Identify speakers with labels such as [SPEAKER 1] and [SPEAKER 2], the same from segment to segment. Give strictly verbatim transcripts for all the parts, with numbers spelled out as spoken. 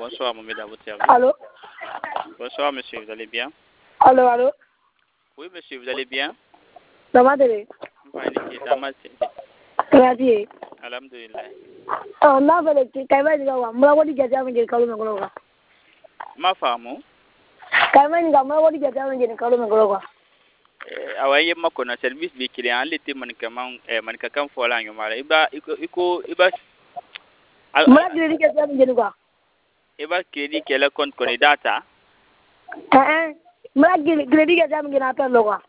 [SPEAKER 1] bonsoir, Mohamed à votre service.
[SPEAKER 2] Allô?
[SPEAKER 1] Bonsoir, monsieur, vous allez bien?
[SPEAKER 2] Allô, allô?
[SPEAKER 1] Oui, monsieur, vous allez bien?
[SPEAKER 2] Ça va, Délé? Merci.
[SPEAKER 1] Alhamdulillah.
[SPEAKER 2] Oh, non, mais le caïman, il va voir. Moi, je dis que j'ai un calme, mais quoi?
[SPEAKER 1] Ma femme?
[SPEAKER 2] Caïman, il va moi, je dis que j'ai un calme, mais quoi?
[SPEAKER 1] Awaye makona service bi client lete man kaman eh man kakan fola ngomara iba iko iko iba
[SPEAKER 2] Moi, je dis que j'ai un quoi?
[SPEAKER 1] Iba credit kela compte koni data
[SPEAKER 2] Eh eh. Moi, je dis que j'ai un appel quoi?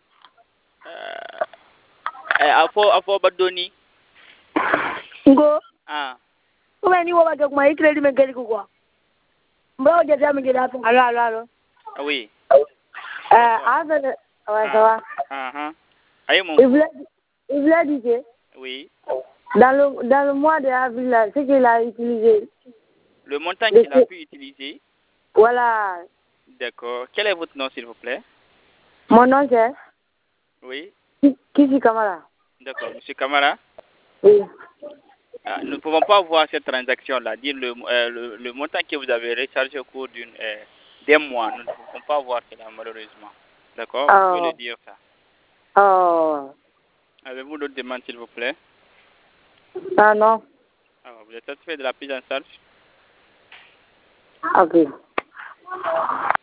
[SPEAKER 1] eh afo afo badoni
[SPEAKER 2] Ngo.
[SPEAKER 1] ah
[SPEAKER 2] Comment ni wa ko mai credit men kali quoi? Moi, je j'ai un appel. Allô, allô, allô.
[SPEAKER 1] ah oui.
[SPEAKER 2] Euh, ah, ça va, ça va.
[SPEAKER 1] Ah ah. Aïe mon.
[SPEAKER 2] Il voulait il voulait dire que
[SPEAKER 1] oui.
[SPEAKER 2] Dans le, dans le mois d'avril, ce qu'il a utilisé.
[SPEAKER 1] Le montant qu'il a pu utiliser.
[SPEAKER 2] Voilà.
[SPEAKER 1] D'accord. Quel est votre nom, s'il vous plaît?
[SPEAKER 2] Mon nom, c'est?
[SPEAKER 1] Oui.
[SPEAKER 2] Kisi Kamara.
[SPEAKER 1] D'accord. Monsieur Kamara?
[SPEAKER 2] Oui.
[SPEAKER 1] Ah, nous ne pouvons pas voir cette transaction-là, dire le, euh, le, le montant que vous avez rechargé au cours d'une euh, d'un mois. Nous ne pouvons pas voir cela, malheureusement. D'accord?
[SPEAKER 2] Oh.
[SPEAKER 1] Vous pouvez le dire ça.
[SPEAKER 2] Oh.
[SPEAKER 1] Avez-vous d'autres demandes, s'il vous plaît?
[SPEAKER 2] Ah non.
[SPEAKER 1] Alors, vous êtes satisfait de la prise en charge?
[SPEAKER 2] Ok.